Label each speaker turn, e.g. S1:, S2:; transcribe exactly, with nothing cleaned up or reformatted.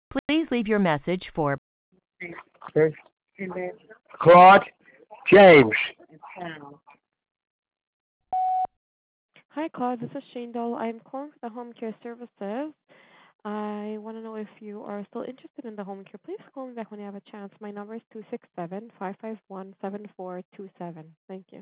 S1: Please leave your message for
S2: Okay. Claude, James.
S3: Hi, Claude. This is Shane Doll. I'm calling for the home care services. I want to know if you are still interested in the home care. Please call me back when you have a chance. My number is two six seven, five five one, seven four two seven. Thank you.